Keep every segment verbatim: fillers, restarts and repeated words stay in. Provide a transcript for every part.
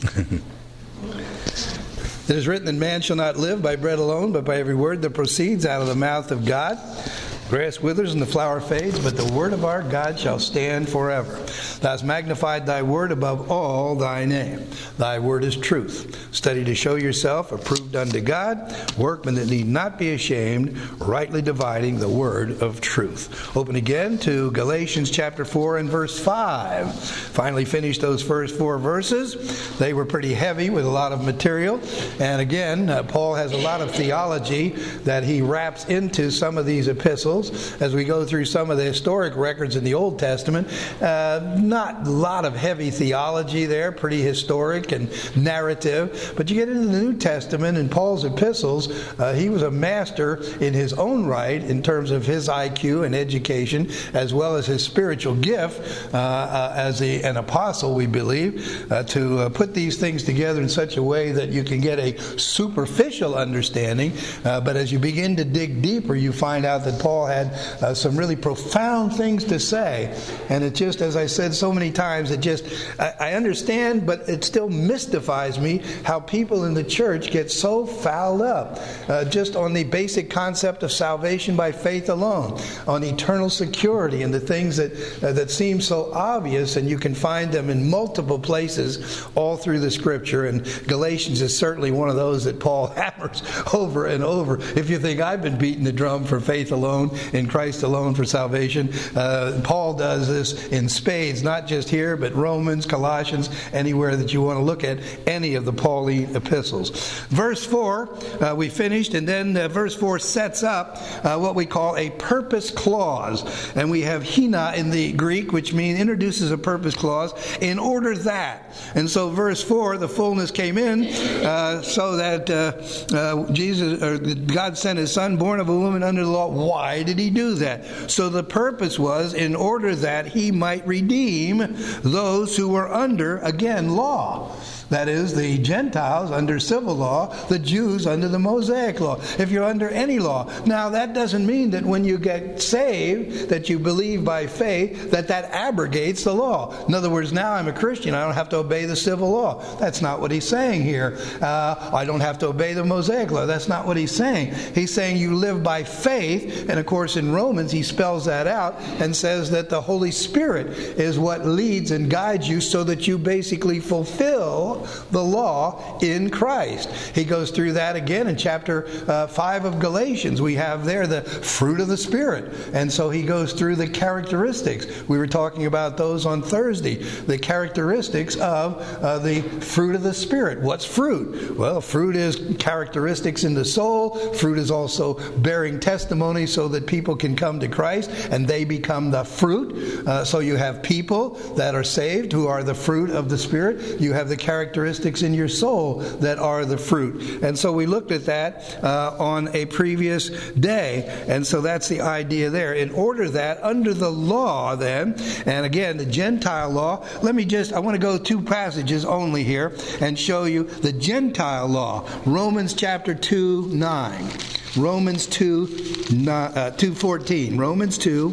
It is written that man shall not live by bread alone, but by every word that proceeds out of the mouth of God. Grass withers and the flower fades, but the word of our God shall stand forever. Thou hast magnified thy word above all thy name. Thy word is truth. Study to show yourself approved unto God, workmen that need not be ashamed, rightly dividing the word of truth. Open again to Galatians chapter four and verse five. Finally finished those first four verses. They were pretty heavy with a lot of material. And again, uh, Paul has a lot of theology that he wraps into some of these epistles. As we go through some of the historic records in the Old Testament, uh, not a lot of heavy theology there, pretty historic and narrative. But you get into the New Testament and Paul's epistles, uh, he was a master in his own right in terms of his I Q and education, as well as his spiritual gift uh, uh, as a, an apostle, we believe, uh, to uh, put these things together in such a way that you can get a superficial understanding. Uh, but as you begin to dig deeper, you find out that Paul had uh, some really profound things to say. And it just, as I said so many times, it just, I, I understand, but it still mystifies me how people in the church get so fouled up uh, just on the basic concept of salvation by faith alone, on eternal security and the things that, uh, that seem so obvious, and you can find them in multiple places all through the Scripture. And Galatians is certainly one of those that Paul hammers over and over. If you think I've been beating the drum for faith alone, in Christ alone for salvation, Uh, Paul does this in spades, not just here, but Romans, Colossians, anywhere that you want to look at any of the Pauline epistles. Verse four, uh, we finished, and then uh, verse four sets up uh, what we call a purpose clause. And we have hina in the Greek, which means introduces a purpose clause, in order that. And so verse four, the fullness came in uh, so that uh, uh, Jesus, or God sent his son, born of a woman under the law. Why did he do that? So the purpose was in order that he might redeem those who were under, again, law. That is, the Gentiles under civil law, the Jews under the Mosaic law. If you're under any law. Now, that doesn't mean that when you get saved, that you believe by faith, that that abrogates the law. In other words, now I'm a Christian, I don't have to obey the civil law. That's not what he's saying here. Uh, I don't have to obey the Mosaic law. That's not what he's saying. He's saying you live by faith, and of course in Romans he spells that out and says that the Holy Spirit is what leads and guides you so that you basically fulfill the law in Christ. He goes through that again in chapter uh, five of Galatians. We have there the fruit of the Spirit. And so he goes through the characteristics. We were talking about those on Thursday. The characteristics of uh, the fruit of the Spirit. What's fruit? Well, fruit is characteristics in the soul. Fruit is also bearing testimony so that people can come to Christ and they become the fruit. Uh, so you have people that are saved who are the fruit of the Spirit. You have the characteristics characteristics in your soul that are the fruit. And so we looked at that uh, on a previous day. And so that's the idea there. In order that under the law then, and again, the Gentile law, let me just, I want to go two passages only here and show you the Gentile law. Romans chapter two, nine. Romans two, fourteen. Romans two,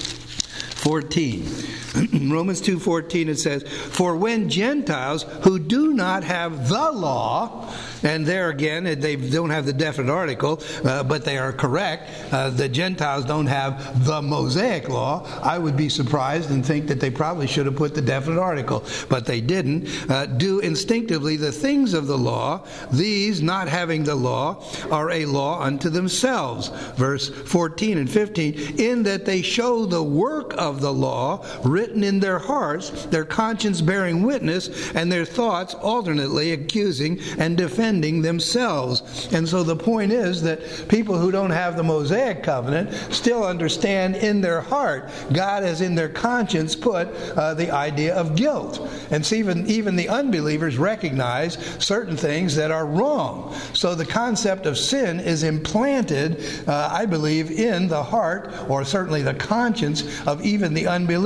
fourteen. Romans two fourteen, it says, "For when Gentiles who do not have the law," and there again, they don't have the definite article, uh, but they are correct. Uh, the Gentiles don't have the Mosaic law. I would be surprised and think that they probably should have put the definite article, but they didn't. Uh, "do instinctively the things of the law, these, not having the law, are a law unto themselves." Verse fourteen and fifteen, "in that they show the work of the law written in their hearts, their conscience bearing witness, and their thoughts alternately accusing and defending themselves." And so the point is that people who don't have the Mosaic covenant still understand in their heart, God has in their conscience put uh, the idea of guilt. And so even, even the unbelievers recognize certain things that are wrong. So the concept of sin is implanted, uh, I believe, in the heart, or certainly the conscience of even the unbelievers.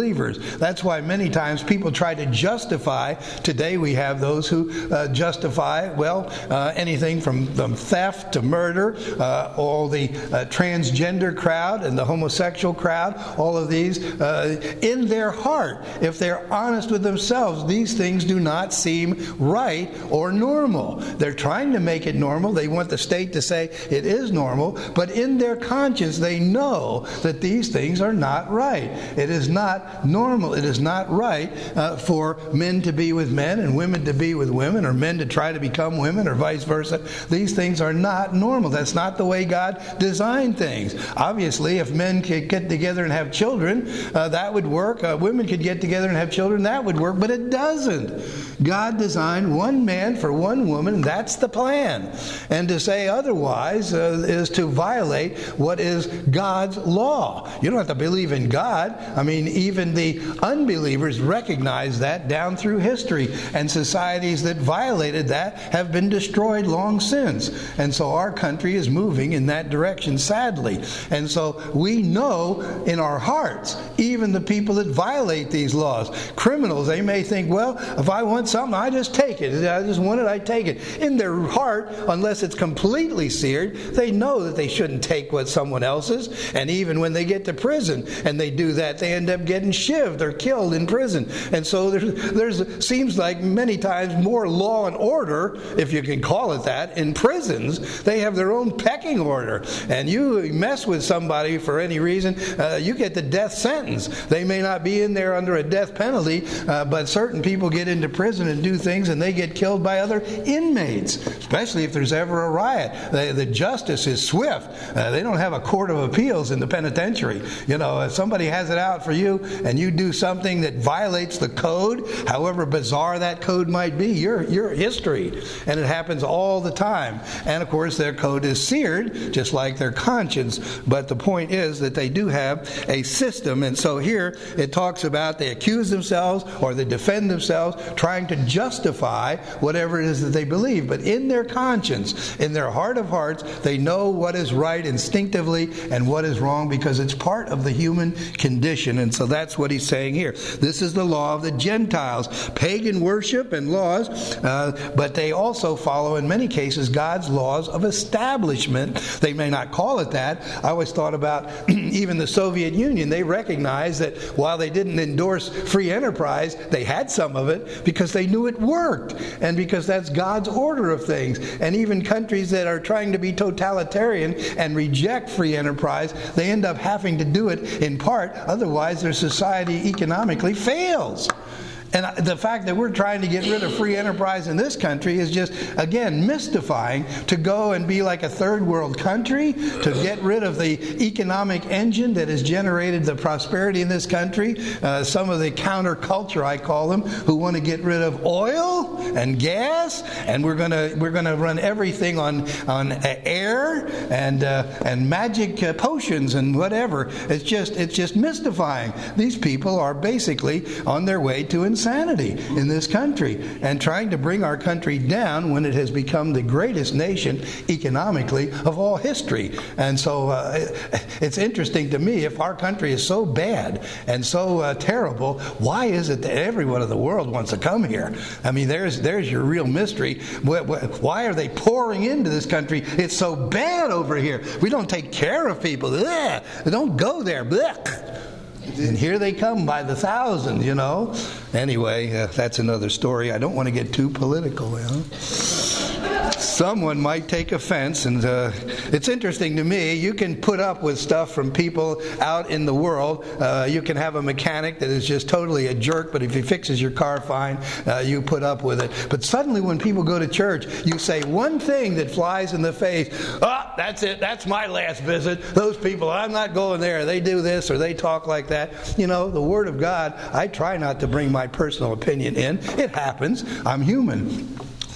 That's why many times people try to justify. Today we have those who uh, justify, well, uh, anything from, from theft to murder, uh, all the uh, transgender crowd and the homosexual crowd, all of these. Uh, in their heart, if they're honest with themselves, these things do not seem right or normal. They're trying to make it normal. They want the state to say it is normal, but in their conscience they know that these things are not right. It is not normal. It is not right uh, for men to be with men and women to be with women, or men to try to become women, or vice versa. These things are not normal. That's not the way God designed things. Obviously, if men could get together and have children, uh, that would work. Uh, women could get together and have children, that would work, but it doesn't. God designed one man for one woman, and that's the plan. And to say otherwise uh, is to violate what is God's law. You don't have to believe in God. I mean, even the unbelievers recognize that down through history, and societies that violated that have been destroyed long since. And so our country is moving in that direction, sadly. And so we know in our hearts, even the people that violate these laws, criminals, they may think, well, if I want something, I just take it. I just want it, I take it. In their heart, unless it's completely seared, they know that they shouldn't take what someone else's. And even when they get to prison and they do that, they end up getting shivved or killed in prison. And so there's, there's seems like many times more law and order, if you can call it that, in prisons. They have their own pecking order. And you mess with somebody for any reason, uh, you get the death sentence. They may not be in there under a death penalty, uh, but certain people get into prison and do things, and they get killed by other inmates, especially if there's ever a riot. The, the justice is swift. Uh, they don't have a court of appeals in the penitentiary. You know, if somebody has it out for you and you do something that violates the code, however bizarre that code might be, you're, you're history. And it happens all the time. And of course, their code is seared, just like their conscience. But the point is that they do have a system. And so here it talks about they accuse themselves or they defend themselves, trying to justify whatever it is that they believe. But in their conscience, in their heart of hearts, they know what is right instinctively and what is wrong, because it's part of the human condition. And so that's what he's saying here. This is the law of the Gentiles, pagan worship and laws, uh, but they also follow in many cases God's laws of establishment. They may not call it that. I always thought about even the Soviet Union. They recognized that while they didn't endorse free enterprise, they had some of it because they knew it worked, and because that's God's order of things. And even countries that are trying to be totalitarian and reject free enterprise, they end up having to do it in part, otherwise their society economically fails. And the fact that we're trying to get rid of free enterprise in this country is just, again, mystifying. To go and be like a third world country, to get rid of the economic engine that has generated the prosperity in this country. Uh, some of the counterculture, I call them, who want to get rid of oil and gas, and we're going to we're going to run everything on on air and uh, and magic uh, potions and whatever. It's just it's just mystifying. These people are basically on their way to insanity. Insanity in this country, and trying to bring our country down when it has become the greatest nation economically of all history. And so uh, it's interesting to me, if our country is so bad and so uh, terrible, why is it that everyone in the world wants to come here? I mean, there's there's your real mystery. Why are they pouring into this country? It's so bad over here. We don't take care of people. Ugh. Don't go there. Blech. And here they come by the thousands, you know. Anyway, uh, that's another story. I don't want to get too political, you know. Someone might take offense, and uh, it's interesting to me. You can put up with stuff from people out in the world. Uh, you can have a mechanic that is just totally a jerk, but if he fixes your car fine, uh, you put up with it. But suddenly when people go to church, you say one thing that flies in the face. Ah, oh, that's it. That's my last visit. Those people, I'm not going there. They do this or they talk like that. You know, the Word of God, I try not to bring my personal opinion in. It happens. I'm human.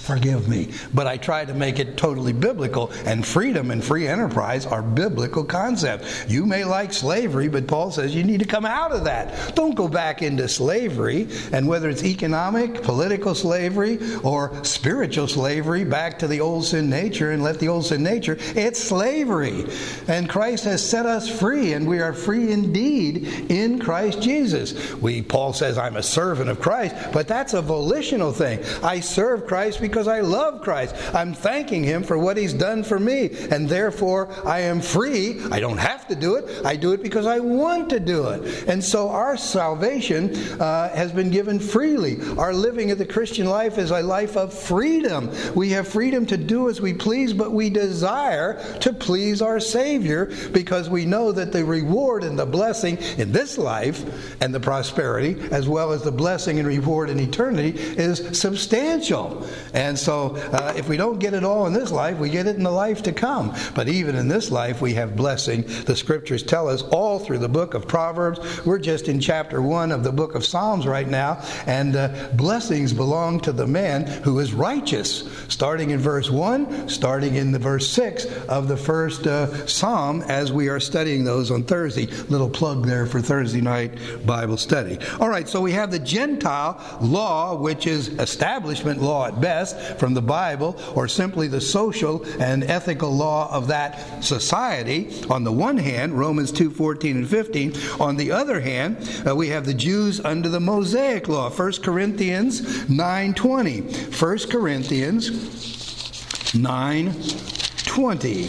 forgive me. But I try to make it totally biblical, and freedom and free enterprise are biblical concepts. You may like slavery, but Paul says you need to come out of that. Don't go back into slavery, and whether it's economic, political slavery, or spiritual slavery, back to the old sin nature and let the old sin nature, it's slavery. And Christ has set us free, and we are free indeed in Christ Jesus. We, Paul says, I'm a servant of Christ, but that's a volitional thing. I serve Christ because I love Christ. I'm thanking Him for what He's done for me, and therefore I am free. I don't have to do it. I do it because I want to do it. And so our salvation uh, has been given freely. Our living of the Christian life is a life of freedom. We have freedom to do as we please, but we desire to please our Savior because we know that the reward and the blessing in this life and the prosperity, as well as the blessing and reward in eternity, is substantial. And so uh, if we don't get it all in this life, we get it in the life to come. But even in this life, we have blessing. The Scriptures tell us all through the book of Proverbs. We're just in chapter one of the book of Psalms right now, and uh, blessings belong to the man who is righteous. Starting in verse one, starting in the verse six of the first uh, Psalm, as we are studying those on Thursday. Little plug there for Thursday night Bible study. All right, so we have the Gentile law, which is establishment law at best from the Bible, or simply the social and ethical law of that society. On the one hand, Romans two fourteen and fifteen. On the other hand, uh, we have the Jews under the Mosaic law. First Corinthians nine twenty. First Corinthians nine twenty.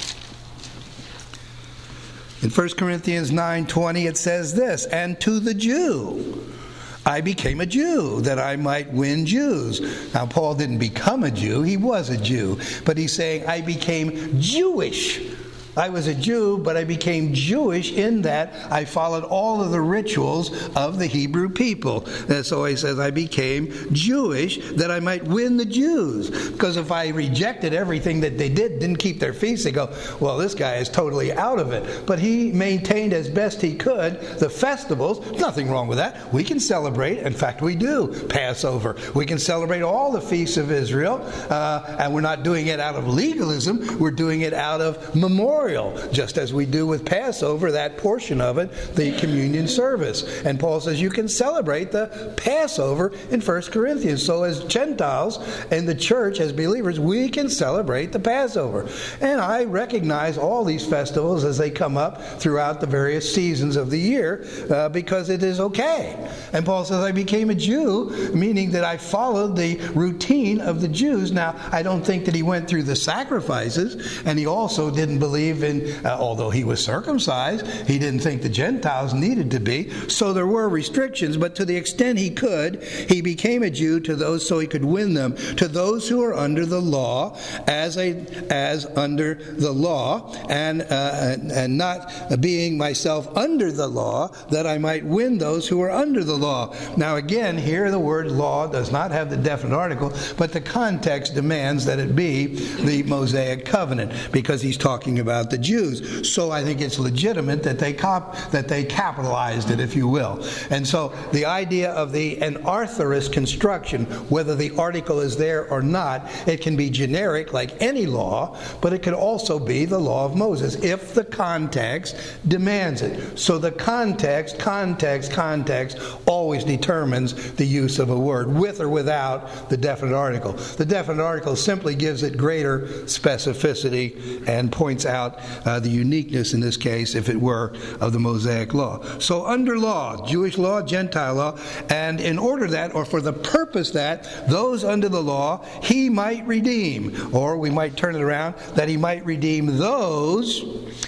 In First Corinthians nine twenty, it says this, and to the Jew I became a Jew, that I might win Jews. Now, Paul didn't become a Jew. He was a Jew. But he's saying, I became Jewish. I was a Jew, but I became Jewish in that I followed all of the rituals of the Hebrew people. And so he says, I became Jewish that I might win the Jews. Because if I rejected everything that they did, didn't keep their feasts, they go, well, this guy is totally out of it. But he maintained as best he could the festivals. Nothing wrong with that. We can celebrate. In fact, we do Passover. We can celebrate all the feasts of Israel. Uh, and we're not doing it out of legalism. We're doing it out of memorial. Just as we do with Passover, that portion of it, the communion service. And Paul says you can celebrate the Passover in First Corinthians. So as Gentiles in the church, as believers, we can celebrate the Passover. And I recognize all these festivals as they come up throughout the various seasons of the year uh, because it is okay. And Paul says I became a Jew, meaning that I followed the routine of the Jews. Now, I don't think that he went through the sacrifices, and he also didn't believe in, uh, although he was circumcised, he didn't think the Gentiles needed to be. So there were restrictions, but to the extent he could, he became a Jew to those so he could win them. To those who are under the law, as a as under the law, and uh, and not being myself under the law, that I might win those who are under the law. Now again, here the word law does not have the definite article, but the context demands that it be the Mosaic covenant, because he's talking about the Jews. So I think it's legitimate that they cop, that they capitalized it, if you will. And so the idea of the anarthrous construction, whether the article is there or not, it can be generic like any law, but it could also be the law of Moses if the context demands it. So the context, context, context always determines the use of a word, with or without the definite article. The definite article simply gives it greater specificity and points out Uh, the uniqueness in this case, if it were, of the Mosaic law. So under law, Jewish law, Gentile law, and in order that, or for the purpose that, those under the law he might redeem, or we might turn it around, that he might redeem those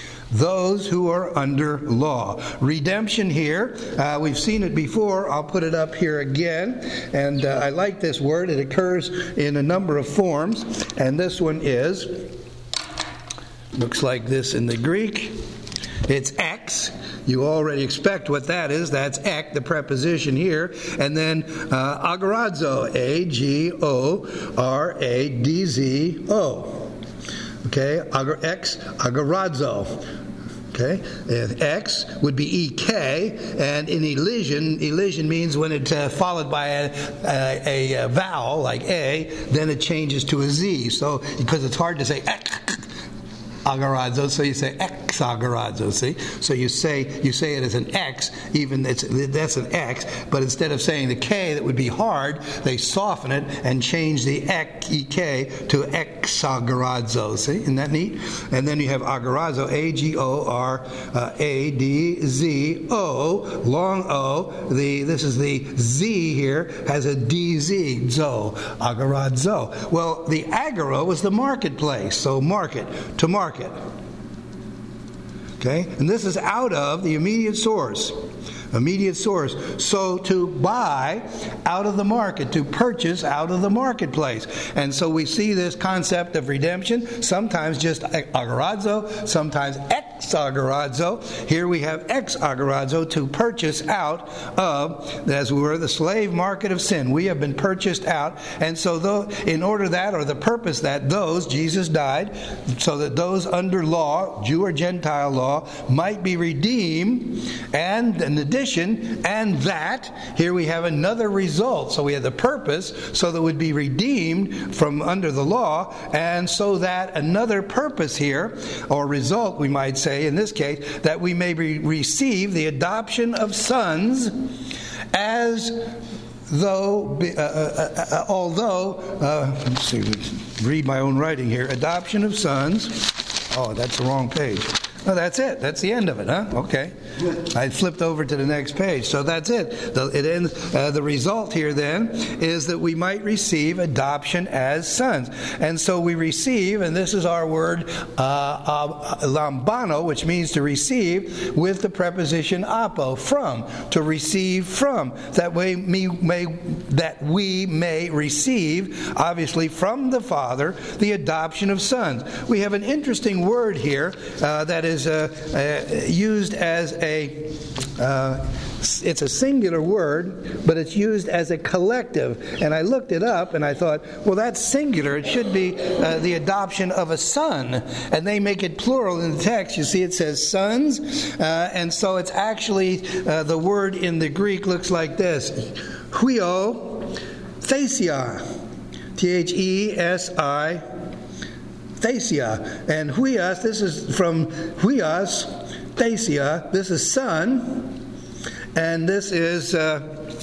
those who are under law. Redemption here, uh, we've seen it before. I'll put it up here again. And uh, I like this word. It occurs in a number of forms. And this one is, looks like this in the Greek. It's ex. You already expect what that is. That's ek, the preposition here. And then uh, agorazo, A G O R A D Z O. Okay, ex agorazo. Okay, and X would be E K, and in elision, elision means when it's uh, followed by a, a, a vowel like A, then it changes to a Z. So, because it's hard to say agorazo, so you say exagorazo, see? So you say you say it as an X, even it's that's an X, but instead of saying the K that would be hard, they soften it and change the ek, E K to exagorazo, see? Isn't that neat? And then you have agorazo, A G O R A D Z O, long O. The This is the Z here, has a D Z, zo, agorazo. Well, the agora was the marketplace, so market, to market. Okay, and this is out of the immediate source. Immediate source. So to buy out of the market, to purchase out of the marketplace. And so we see this concept of redemption, sometimes just agorazo, sometimes exagorazo. Here we have exagorazo, to purchase out of, as we were, the slave market of sin. We have been purchased out. And so though, in order that, or the purpose that those, Jesus died, so that those under law, Jew or Gentile law, might be redeemed. And in addition, and that, here we have another result. So we have the purpose, so that would be redeemed from under the law, and so that another purpose here, or result we might say in this case, that we may re- receive the adoption of sons, as though, uh, uh, uh, although, uh, let's see, read my own writing here, adoption of sons. Oh, that's the wrong page. Oh, that's it. That's the end of it, huh? Okay. I flipped over to the next page. So that's it. The, it ends, uh, the result here then is that we might receive adoption as sons. And so we receive, and this is our word, uh, uh, lambano, which means to receive, with the preposition apo, from, to receive from. That way we may, that we may receive, obviously, from the Father, the adoption of sons. We have an interesting word here uh, that is Uh, uh, used as a, uh, it's a singular word, but it's used as a collective. And I looked it up and I thought, well, that's singular. It should be uh, the adoption of a son. And they make it plural in the text. You see, it says sons. Uh, and so it's actually, uh, the word in the Greek looks like this. Huio thesia. T H E S I Thesia. And huios, this is from huios, thesia, this is son, and this is uh,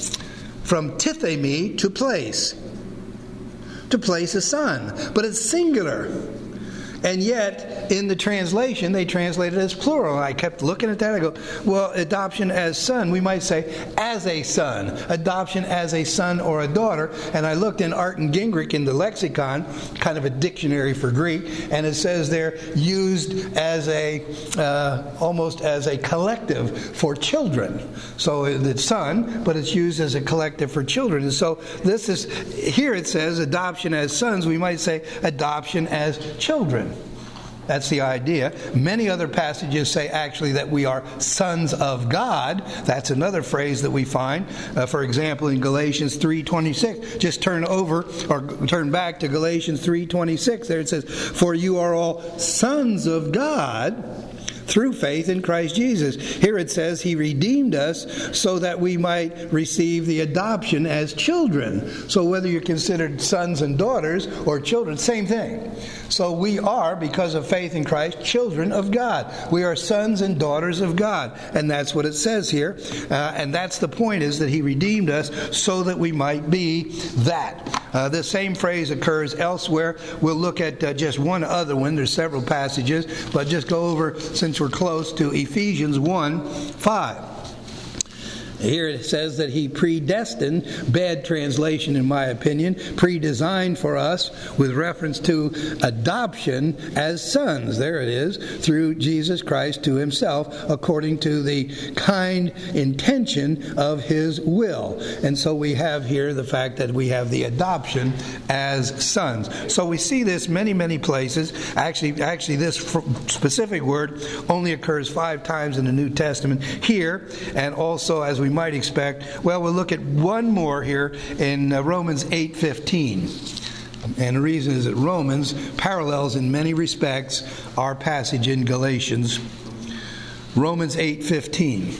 from tithemi, to place. To place a son. But it's singular. And yet, in the translation, they translate it as plural. And I kept looking at that. I go, well, adoption as son, we might say as a son. Adoption as a son or a daughter. And I looked in Art and Gingrich in the lexicon, kind of a dictionary for Greek, and it says they're used as a, uh, almost as a collective for children. So it's son, but it's used as a collective for children. And so this is, here it says adoption as sons, we might say adoption as children. That's the idea. Many other passages say actually that we are sons of God. That's another phrase that we find. Uh, for example, in Galatians three twenty-six. Just turn over or turn back to Galatians three twenty-six. There it says, "For you are all sons of God through faith in Christ Jesus." Here it says He redeemed us so that we might receive the adoption as children. So whether you're considered sons and daughters or children, same thing. So we are, because of faith in Christ, children of God. We are sons and daughters of God. And that's what it says here. Uh, and that's the point, is that He redeemed us so that we might be that. Uh, the same phrase occurs elsewhere. We'll look at uh, just one other one. There's several passages, but just go over, since we're close, to Ephesians one five. Here it says that He predestined, bad translation in my opinion, predesigned for us with reference to adoption as sons. There it is, through Jesus Christ to Himself, according to the kind intention of His will. And so we have here the fact that we have the adoption as sons. So we see this many, many places. Actually, actually this specific word only occurs five times in the New Testament. Here, and also, as we might expect, well, we'll look at one more here in uh, Romans eight fifteen. And the reason is that Romans parallels in many respects our passage in Galatians. Romans eight fifteen.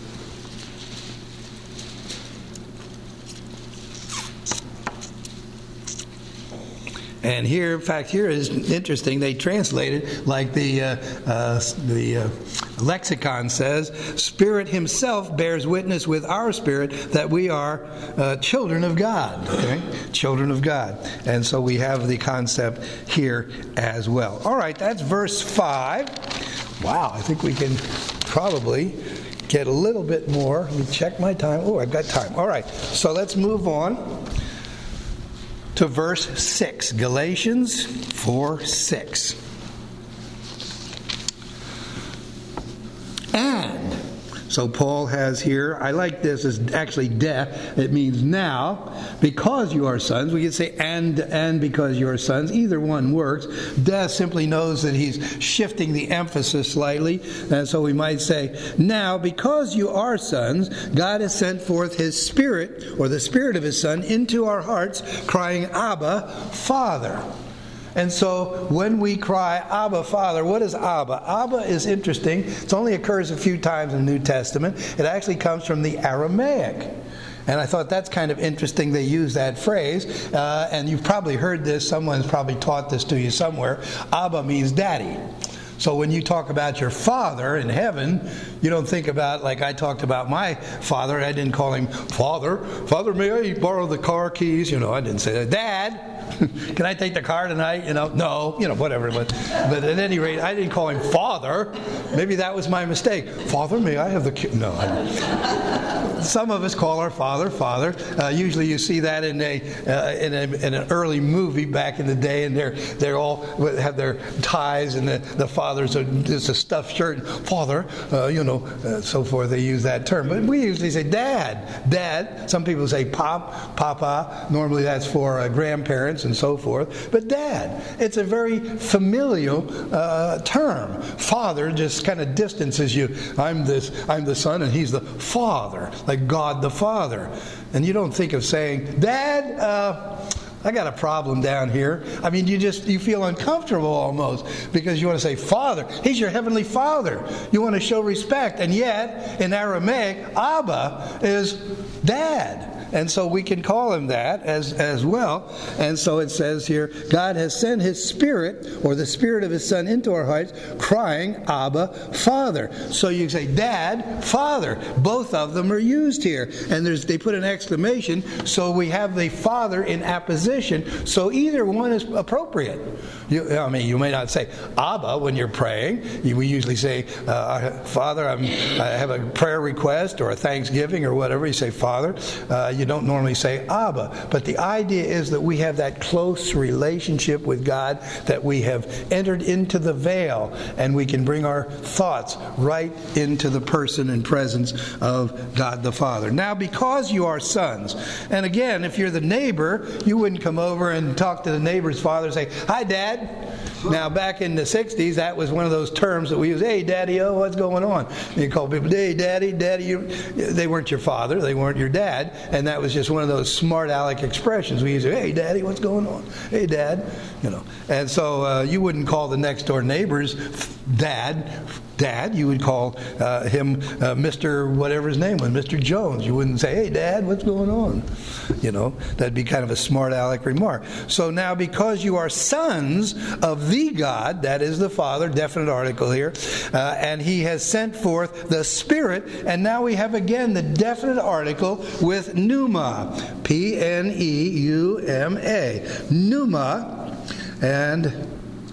And here, in fact, here is interesting. They translated like the uh, uh, the uh, lexicon says, Spirit himself bears witness with our spirit that we are uh, children of God. Okay? Children of God. And so we have the concept here as well. All right, that's verse five. Wow, I think we can probably get a little bit more. Let me check my time. Oh, I've got time. All right, so let's move on to verse six, Galatians four six. And, so Paul has here, I like this, it's actually de, it means now, because you are sons. We could say and, and because you are sons. Either one works. De simply knows that he's shifting the emphasis slightly, and so we might say, now, because you are sons, God has sent forth His Spirit, or the Spirit of His Son, into our hearts, crying, Abba, Father. And so when we cry, Abba, Father, what is Abba? Abba is interesting. It only occurs a few times in the New Testament. It actually comes from the Aramaic. And I thought that's kind of interesting they use that phrase. Uh, and you've probably heard this. Someone's probably taught this to you somewhere. Abba means daddy. So when you talk about your father in heaven, you don't think about, like I talked about my father. I didn't call him Father. Father, may I borrow the car keys? You know, I didn't say that. Dad, can I take the car tonight? You know, no, you know, whatever. But, but at any rate, I didn't call him Father. Maybe that was my mistake. Father, may I have the key? No. I, some of us call our father Father. Uh, usually, you see that in a, uh, in a in an early movie back in the day, and they're they're all have their ties, and the the father's a, just a stuffed shirt. Father, uh, you know, uh, so forth. They use that term, but we usually say Dad, Dad. Some people say Pop, Papa. Normally, that's for uh, grandparents and so forth. But Dad, it's a very familial uh, term. Father just kind of distances you. I'm this. I'm the son, and he's the father, like God the Father. And you don't think of saying, Dad, uh, I got a problem down here. I mean, you just you feel uncomfortable almost because you want to say Father. He's your heavenly Father. You want to show respect, and yet in Aramaic, Abba is Dad. And so we can call him that as, as well. And so it says here, God has sent His Spirit, or the Spirit of His Son, into our hearts, crying, Abba, Father. So you say, Dad, Father. Both of them are used here. And there's they put an exclamation, so we have the Father in apposition. So either one is appropriate. You, I mean, you may not say Abba when you're praying. You, we usually say, uh, Father, I'm, I have a prayer request or a thanksgiving or whatever. You say, Father. Uh, you don't normally say Abba. But the idea is that we have that close relationship with God, that we have entered into the veil, and we can bring our thoughts right into the person and presence of God the Father. Now, because you are sons, and again, if you're the neighbor, you wouldn't come over and talk to the neighbor's father and say, Hi, Dad. Now, back in the sixties, that was one of those terms that we use. Hey, Daddy-o, what's going on? And you call people, hey, Daddy, Daddy. You. They weren't your father. They weren't your dad. And that was just one of those smart aleck expressions. We use, hey, Daddy, what's going on? Hey, Dad. You know. And so uh, you wouldn't call the next door neighbor's dad, Dad. You would call uh, him uh, Mister whatever his name was, Mister Jones. You wouldn't say, hey, Dad, what's going on? You know, that'd be kind of a smart aleck remark. So now, because you are sons of the God, that is the Father, definite article here, uh, and He has sent forth the Spirit, and now we have again the definite article with pneuma, P N E U M A, pneuma, and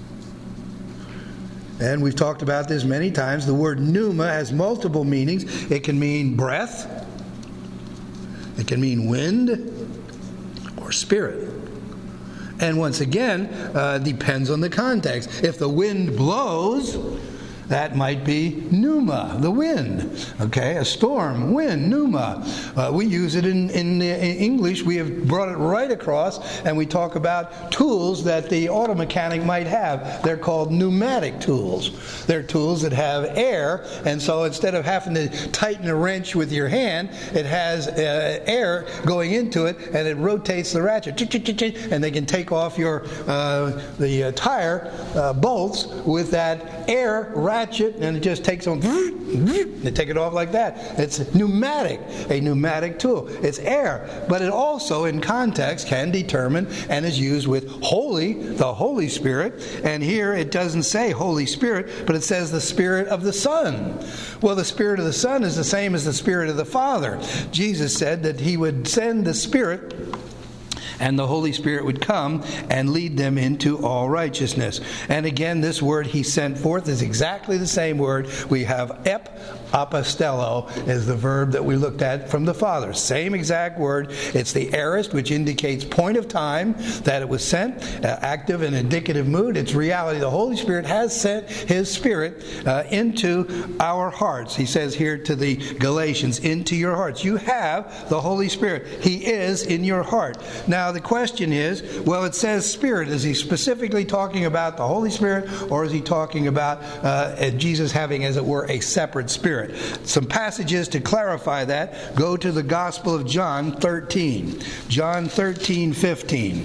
And we've talked about this many times. The word pneuma has multiple meanings. It can mean breath. It can mean wind or spirit. And once again, uh, depends on the context. If the wind blows, that might be pneuma, the wind. Okay, a storm, wind, pneuma. Uh, we use it in, in, in English. We have brought it right across, and we talk about tools that the auto mechanic might have. They're called pneumatic tools. They're tools that have air, and so instead of having to tighten a wrench with your hand, it has uh, air going into it, and it rotates the ratchet, and they can take off your uh, the uh, tire uh, bolts with that air ratchet ratchet and it just takes on, they take it off like that. It's pneumatic, a pneumatic tool. It's air, but it also in context can determine and is used with holy, the Holy Spirit. And here it doesn't say Holy Spirit, but it says the Spirit of the Son. Well, the Spirit of the Son is the same as the Spirit of the Father. Jesus said that he would send the Spirit, and the Holy Spirit would come and lead them into all righteousness. And again, this word he sent forth is exactly the same word. We have ep apostello is the verb that we looked at from the Father. Same exact word. It's the aorist, which indicates point of time that it was sent, uh, active and indicative mood. It's reality. The Holy Spirit has sent his Spirit uh, into our hearts. He says here to the Galatians, into your hearts. You have the Holy Spirit. He is in your heart. Now, the question is, well, it says Spirit. Is he specifically talking about the Holy Spirit, or is he talking about uh, Jesus having, as it were, a separate Spirit? Some passages to clarify that. Go to the Gospel of John thirteen. John thirteen fifteen.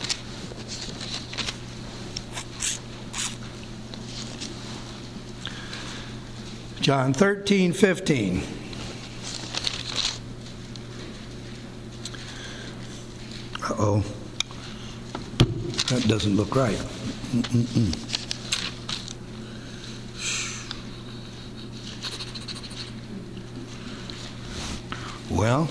John thirteen fifteen. Uh-oh. That doesn't look right. Mm-mm-mm. Well,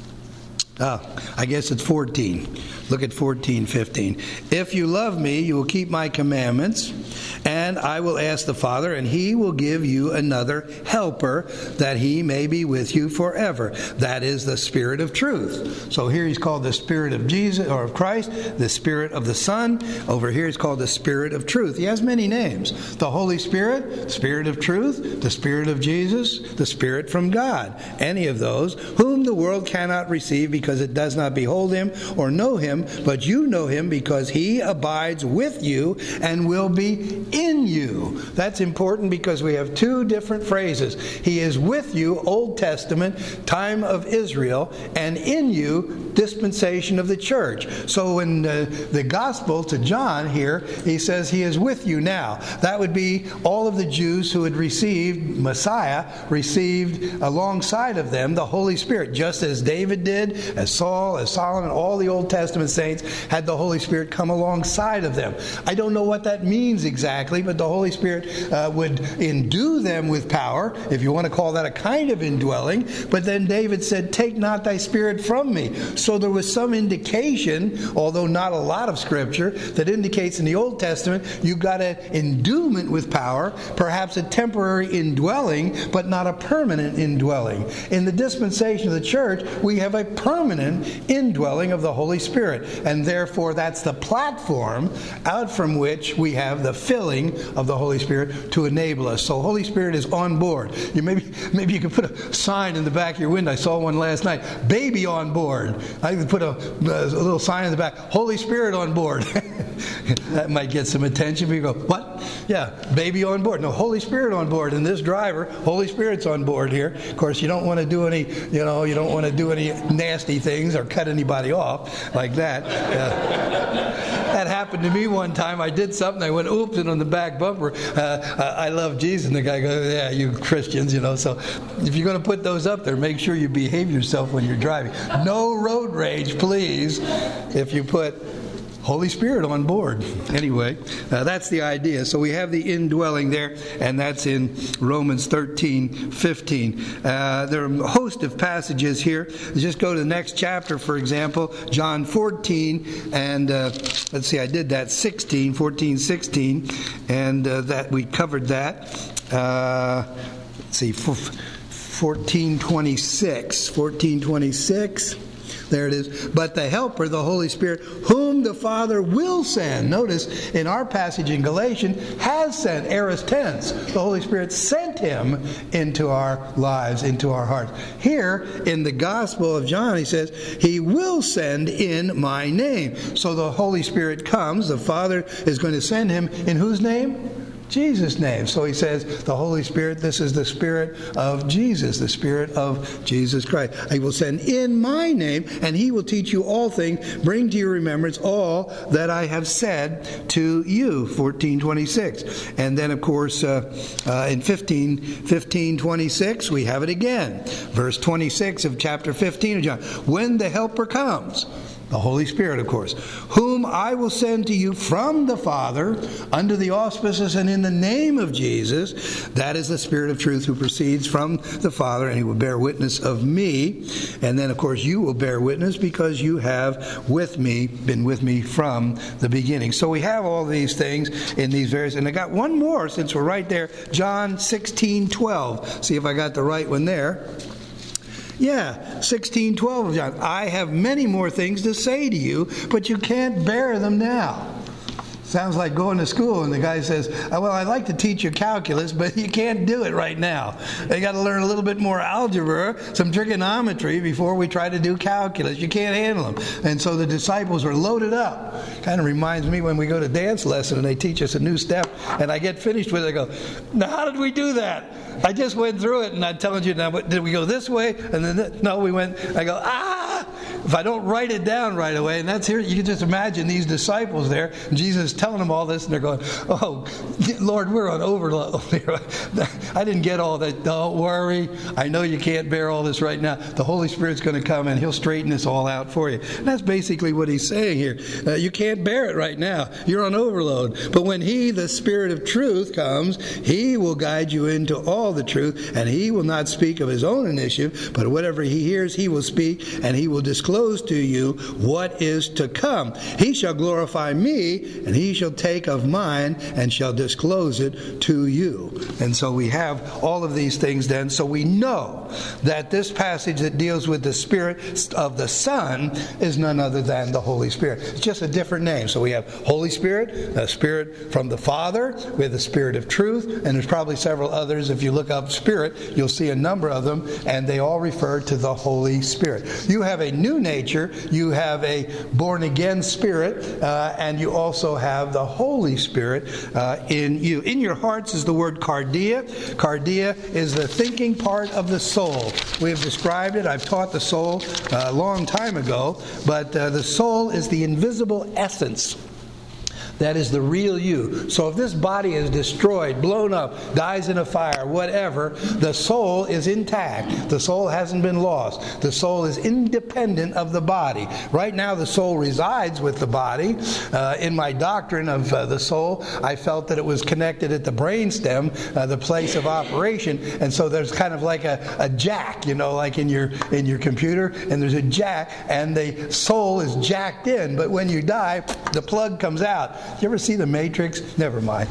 ah, I guess it's fourteen. Look at fourteen fifteen. If you love me, you will keep my commandments, and I will ask the Father, and he will give you another helper, that he may be with you forever. That is the Spirit of truth. So here he's called the Spirit of Jesus, or of Christ, the Spirit of the Son. Over here he's called the Spirit of truth. He has many names. The Holy Spirit, Spirit of truth, the Spirit of Jesus, the Spirit from God. Any of those, whom the world cannot receive because it does not behold him or know him, but you know him because he abides with you and will be in you. That's important because we have two different phrases. He is with you, Old Testament, time of Israel, and in you, dispensation of the church. So in uh, the Gospel to John here, he says he is with you now. That would be all of the Jews who had received Messiah, received alongside of them the Holy Spirit, just as David did, as Saul, as Solomon, all the Old Testament saints had the Holy Spirit come alongside of them. I don't know what that means exactly, but the Holy Spirit uh, would endue them with power, if you want to call that a kind of indwelling. But then David said, take not thy Spirit from me. So there was some indication, although not a lot of Scripture, that indicates in the Old Testament you got an endowment with power, perhaps a temporary indwelling, but not a permanent indwelling. In the dispensation of the church, we have a permanent indwelling of the Holy Spirit. And therefore, that's the platform out from which we have the filling of the Holy Spirit to enable us. So Holy Spirit is on board. You maybe maybe you could put a sign in the back of your window. I saw one last night. Baby on board. I could put a, a little sign in the back. Holy Spirit on board. That might get some attention. People go, what? Yeah, baby on board. No, Holy Spirit on board. And this driver, Holy Spirit's on board here. Of course, you don't want to do any, you know, you don't want to do any nasty things or cut anybody off like that. Uh, that happened to me one time. I did something. I went, oops, and on the back bumper, uh, I love Jesus. And the guy goes, yeah, you Christians, you know. So if you're going to put those up there, make sure you behave yourself when you're driving. No road rage, please, if you put Holy Spirit on board. Anyway, uh, that's the idea. So we have the indwelling there, and that's in Romans thirteen fifteen. Uh, there are a host of passages here. Just go to the next chapter, for example, John fourteen, and uh, let's see, I did that, sixteen, fourteen, sixteen, and uh, that we covered that. Uh, let's see, fourteen twenty-six, fourteen twenty-six. There it is. But the Helper, the Holy Spirit, whom the Father will send. Notice in our passage in Galatians, has sent, aorist tense. The Holy Spirit sent him into our lives, into our hearts. Here in the Gospel of John, he says, he will send in my name. So the Holy Spirit comes. The Father is going to send him in whose name? Jesus' name. So he says, the Holy Spirit, this is the Spirit of Jesus, the Spirit of Jesus Christ. I will send in my name, and he will teach you all things, bring to your remembrance all that I have said to you. fourteen twenty-six. And then, of course, uh, uh, in fifteen twenty-six, we have it again. Verse twenty-six of chapter fifteen of John. When the Helper comes, the Holy Spirit, of course, whom I will send to you from the Father, under the auspices and in the name of Jesus. That is the Spirit of truth who proceeds from the Father, and he will bear witness of me. And then, of course, you will bear witness because you have with me, been with me from the beginning. So we have all these things in these various, and I got one more since we're right there, John sixteen twelve. See if I got the right one there. Yeah, sixteen twelve of John. I have many more things to say to you, but you can't bear them now. Sounds like going to school and the guy says, oh, well, I'd like to teach you calculus, but you can't do it right now. They got to learn a little bit more algebra, some trigonometry before we try to do calculus. You can't handle them. And so the disciples are loaded up. Kind of reminds me when we go to dance lesson and they teach us a new step and I get finished with it, I go, now how did we do that? I just went through it and I'm telling you now, did we go this way? And then, th- no, we went, I go, ah! If I don't write it down right away, and that's here, you can just imagine these disciples there, Jesus telling them all this, and they're going, oh, Lord, we're on overload. I didn't get all that. Don't worry. I know you can't bear all this right now. The Holy Spirit's going to come and he'll straighten this all out for you. And that's basically what he's saying here. Uh, you can't bear it right now. You're on overload. But when he, the Spirit of truth, comes, he will guide you into all the truth, and he will not speak of his own initiative, but whatever he hears, he will speak, and he will disclose to you what is to come. He shall glorify me, and he shall take of mine, and shall disclose it to you. And so we have all of these things then. So we know that this passage that deals with the Spirit of the Son is none other than the Holy Spirit. It's just a different name. So we have Holy Spirit, the Spirit from the Father, we have the Spirit of truth, and there's probably several others. If you look up Spirit, you'll see a number of them, and they all refer to the Holy Spirit. You have a new nature, you have a born-again spirit, uh, and you also have the Holy Spirit uh, in you. In your hearts is the word cardia. Cardia is the thinking part of the soul. We have described it. I've taught the soul uh, a long time ago, but uh, the soul is the invisible essence. That is the real you. So if this body is destroyed, blown up, dies in a fire, whatever, the soul is intact. The soul hasn't been lost. The soul is independent of the body. Right now the soul resides with the body. Uh, in my doctrine of uh, the soul, I felt that it was connected at the brainstem, uh, the place of operation. And so there's kind of like a, a jack, you know, like in your in your computer, and there's a jack, and the soul is jacked in. But when you die, the plug comes out. You ever see The Matrix? Never mind.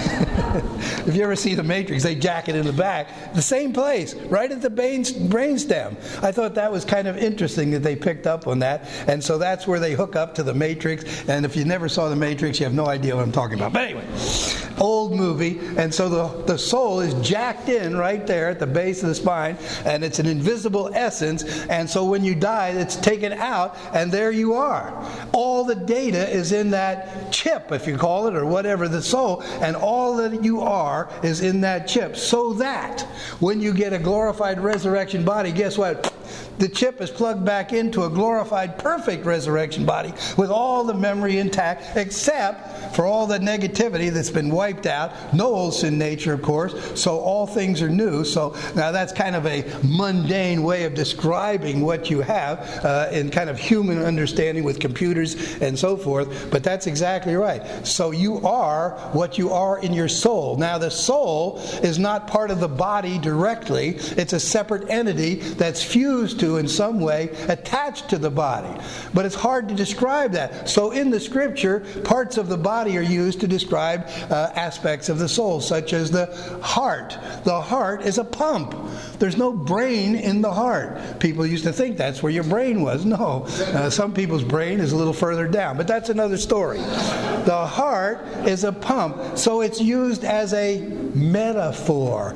If you ever see The Matrix, they jack it in the back. The same place, right at the brainstem. I thought that was kind of interesting that they picked up on that. And so that's where they hook up to The Matrix. And if you never saw The Matrix, you have no idea what I'm talking about. But anyway, old movie. And so the, the soul is jacked in right there at the base of the spine. And it's an invisible essence. And so when you die, it's taken out. And there you are. All the data is in that chip, if you call it, or whatever, the soul, and all that you are is in that chip, so that when you get a glorified resurrection body, guess what? The chip is plugged back into a glorified, perfect resurrection body with all the memory intact, except for all the negativity that's been wiped out. No old sin nature, of course, so all things are new. So now that's kind of a mundane way of describing what you have uh, in kind of human understanding with computers and so forth, but that's exactly right. So you are what you are in your soul. Now the soul is not part of the body directly. It's a separate entity that's fused to in some way, attached to the body. But it's hard to describe that. So in the scripture, parts of the body are used to describe uh, aspects of the soul, such as the heart. The heart is a pump. There's no brain in the heart. People used to think that's where your brain was. No. Uh, some people's brain is a little further down, but that's another story. The heart is a pump, so it's used as a metaphor.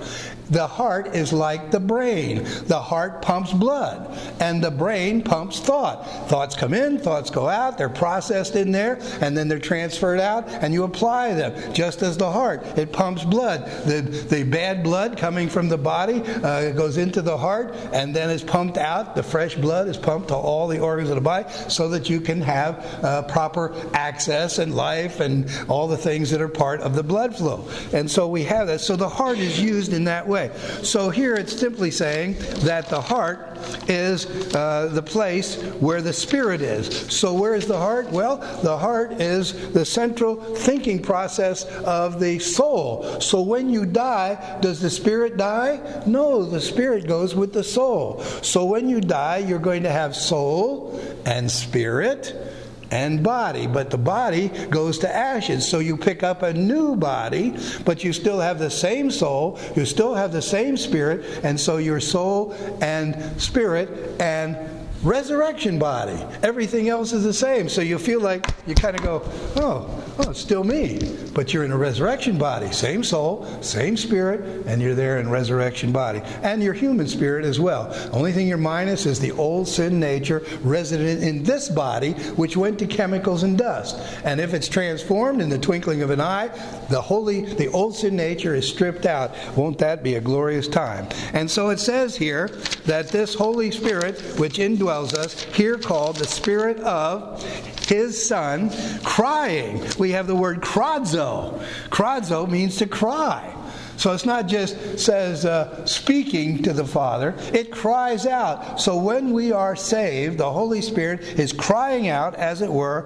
The heart is like the brain. The heart pumps blood, and the brain pumps thought. Thoughts come in, thoughts go out, they're processed in there, and then they're transferred out, and you apply them. Just as the heart, it pumps blood. The, the bad blood coming from the body uh, goes into the heart, and then is pumped out. The fresh blood is pumped to all the organs of the body so that you can have uh, proper access and life and all the things that are part of the blood flow. And so we have that. So the heart is used in that way. So here it's simply saying that the heart is uh, the place where the spirit is. So where is the heart? Well, the heart is the central thinking process of the soul. So when you die, does the spirit die? No, the spirit goes with the soul. So when you die, you're going to have soul and spirit and body, but the body goes to ashes. So you pick up a new body, but you still have the same soul, you still have the same spirit, and so your soul and spirit and resurrection body, everything else is the same. So you feel like you kind of go, oh, oh, it's still me. But you're in a resurrection body, same soul, same spirit, and you're there in resurrection body. And your human spirit as well. Only thing you're minus is the old sin nature resident in this body, which went to chemicals and dust. And if it's transformed in the twinkling of an eye, the holy, the old sin nature is stripped out. Won't that be a glorious time? And so it says here that this Holy Spirit, which indwells us, here called the Spirit of His Son, crying. We have the word kradzo. Kradzo means to cry. So it's not just says uh, speaking to the Father, it cries out. So when we are saved, the Holy Spirit is crying out, as it were,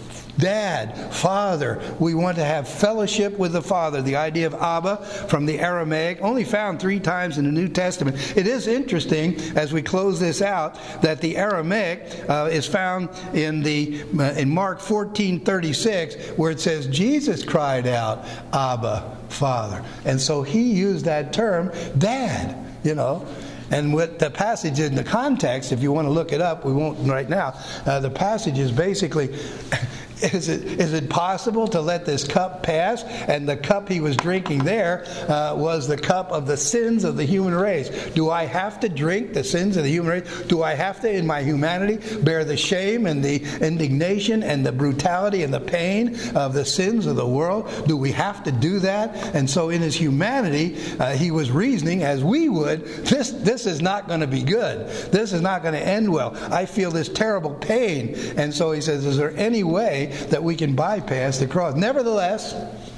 Dad, Father. We want to have fellowship with the Father. The idea of Abba from the Aramaic, only found three times in the New Testament. It is interesting, as we close this out, that the Aramaic uh, is found in the uh, in Mark fourteen thirty-six, where it says Jesus cried out, Abba, Father. And so he used that term, Dad, you know. And what the passage in the context, if you want to look it up, we won't right now. Uh, the passage is basically, is it is it possible to let this cup pass? And the cup he was drinking there uh, was the cup of the sins of the human race. Do I have to drink the sins of the human race? Do I have to, in my humanity, bear the shame and the indignation and the brutality and the pain of the sins of the world? Do we have to do that? And so in his humanity, uh, he was reasoning, as we would, this, this is not going to be good. This is not going to end well. I feel this terrible pain. And so he says, is there any way that we can bypass the cross? Nevertheless,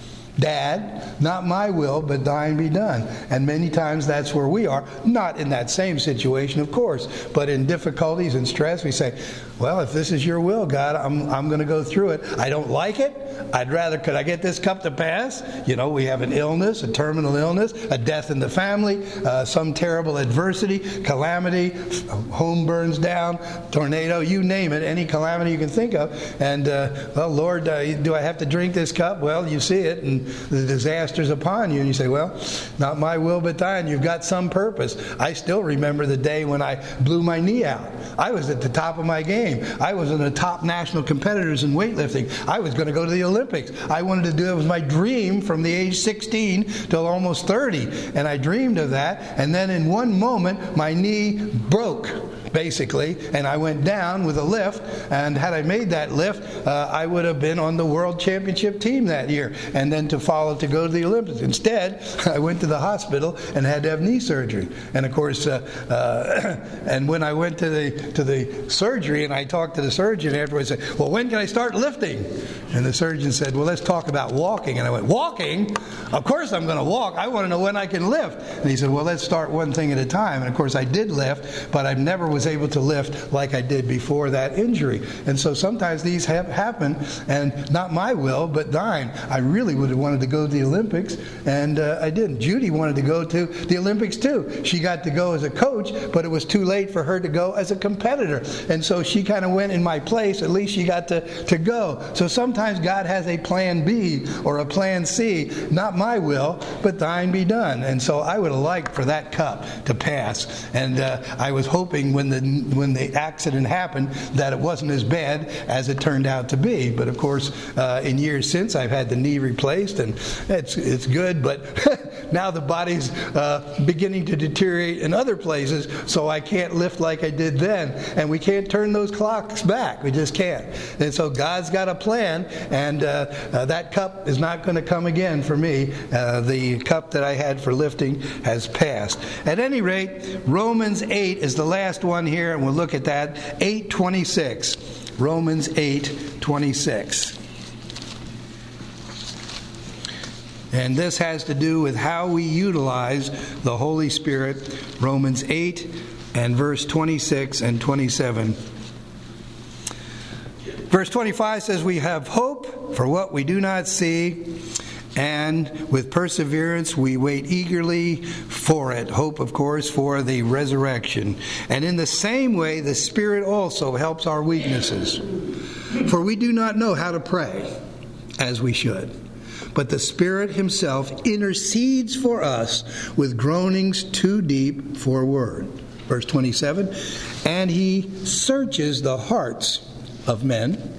Dad, not my will, but thine be done. And many times that's where we are. Not in that same situation, of course, but in difficulties and stress, we say, well, if this is your will, God, I'm I'm going to go through it. I don't like it. I'd rather, could I get this cup to pass? You know, we have an illness, a terminal illness, a death in the family, uh, some terrible adversity, calamity, home burns down, tornado, you name it, any calamity you can think of. And, uh, well, Lord, uh, do I have to drink this cup? Well, you see it, and the disaster's upon you. And you say, well, not my will, but thine. You've got some purpose. I still remember the day when I blew my knee out. I was at the top of my game. I was one of the top national competitors in weightlifting. I was going to go to the Olympics. I wanted to do it. It was my dream from the age sixteen till almost thirty. And I dreamed of that. And then in one moment, my knee broke, basically, and I went down with a lift. And had I made that lift, uh, I would have been on the world championship team that year. And then to follow to go to the Olympics. Instead, I went to the hospital and had to have knee surgery. And of course, uh, uh, and when I went to the to the surgery and I talked to the surgeon afterwards, I said, well, when can I start lifting? And the surgeon said, well, let's talk about walking. And I went, walking? Of course I'm going to walk. I want to know when I can lift. And he said, well, let's start one thing at a time. And of course I did lift, but I never was able to lift like I did before that injury. And so sometimes these have happened, and not my will, but thine. I really would have wanted to go to the Olympics, and uh, I didn't. Judy wanted to go to the Olympics too. She got to go as a coach, but it was too late for her to go as a competitor. And so she kind of went in my place. At least she got to, to go. So sometimes God has a plan B or a plan C. Not my will, but thine be done. And so I would have liked for that cup to pass. And uh, I was hoping when the when the accident happened that it wasn't as bad as it turned out to be. But of course, uh, in years since, I've had the knee replaced, and it's it's good. But now the body's uh, beginning to deteriorate in other places, so I can't lift like I did then. And we can't turn those clocks back. We just can't. And so God's got a plan, and uh, uh, that cup is not going to come again for me. Uh, the cup that I had for lifting has passed. At any rate, Romans eight is the last one here, and we'll look at that. eight twenty-six. Romans eight twenty-six. And this has to do with how we utilize the Holy Spirit. Romans eight and verse twenty-six and twenty-seven. Verse twenty-five says, we have hope for what we do not see, and with perseverance we wait eagerly for it. Hope, of course, for the resurrection. And in the same way, the Spirit also helps our weaknesses. For we do not know how to pray as we should. But the Spirit Himself intercedes for us with groanings too deep for word. Verse twenty-seven, and He searches the hearts of men,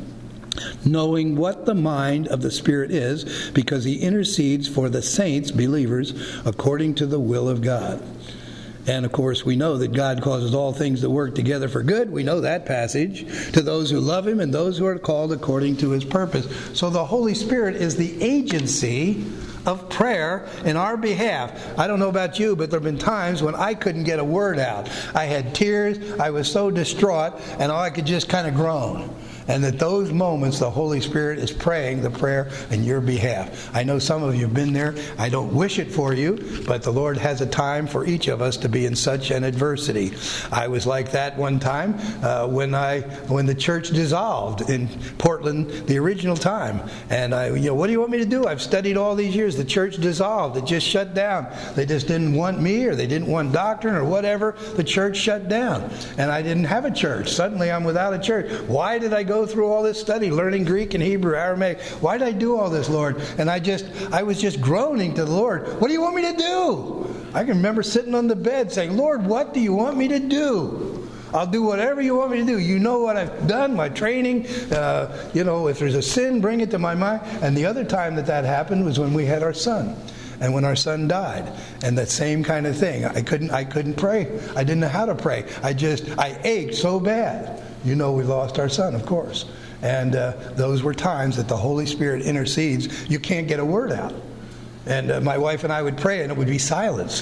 knowing what the mind of the Spirit is, because He intercedes for the saints, believers, according to the will of God. And of course, we know that God causes all things to work together for good. We know that passage. To those who love Him and those who are called according to His purpose. So the Holy Spirit is the agency of prayer in our behalf. I don't know about you, but there have been times when I couldn't get a word out. I had tears. I was so distraught, and all I could just kind of groan. And at those moments, the Holy Spirit is praying the prayer in your behalf. I know some of you have been there. I don't wish it for you, but the Lord has a time for each of us to be in such an adversity. I was like that one time uh, when I when the church dissolved in Portland, the original time. And I, you know, what do you want me to do? I've studied all these years. The church dissolved. It just shut down. They just didn't want me, or they didn't want doctrine, or whatever. The church shut down, and I didn't have a church. Suddenly, I'm without a church. Why did I go through all this study, learning Greek and Hebrew, Aramaic? Why did I do all this, Lord? And I just, I was just groaning to the Lord. What do you want me to do? I can remember sitting on the bed saying, Lord, what do you want me to do? I'll do whatever you want me to do. You know what I've done, my training. Uh, you know, if there's a sin, bring it to my mind. And the other time that that happened was when we had our son. And when our son died, and that same kind of thing. I couldn't, I couldn't pray. I didn't know how to pray. I just, I ached so bad. You know, we lost our son, of course. And uh, those were times that the Holy Spirit intercedes. You can't get a word out. And uh, my wife and I would pray, and it would be silence.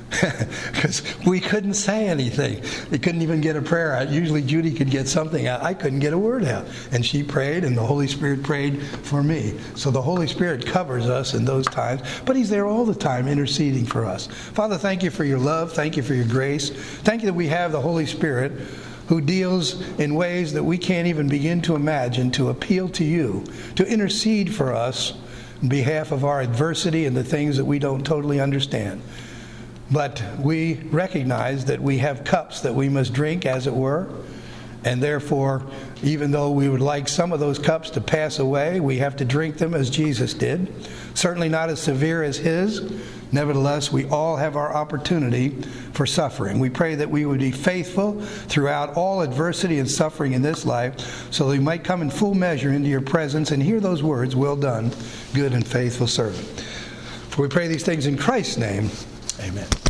Because we couldn't say anything. We couldn't even get a prayer out. Usually Judy could get something out. I couldn't get a word out. And she prayed, and the Holy Spirit prayed for me. So the Holy Spirit covers us in those times, but He's there all the time interceding for us. Father, thank You for Your love. Thank You for Your grace. Thank You that we have the Holy Spirit who deals in ways that we can't even begin to imagine, to appeal to You, to intercede for us on behalf of our adversity and the things that we don't totally understand. But we recognize that we have cups that we must drink, as it were, and therefore, even though we would like some of those cups to pass away, we have to drink them as Jesus did. Certainly not as severe as His. Nevertheless, we all have our opportunity for suffering. We pray that we would be faithful throughout all adversity and suffering in this life, so that we might come in full measure into Your presence and hear those words, well done, good and faithful servant. For we pray these things in Christ's name. Amen.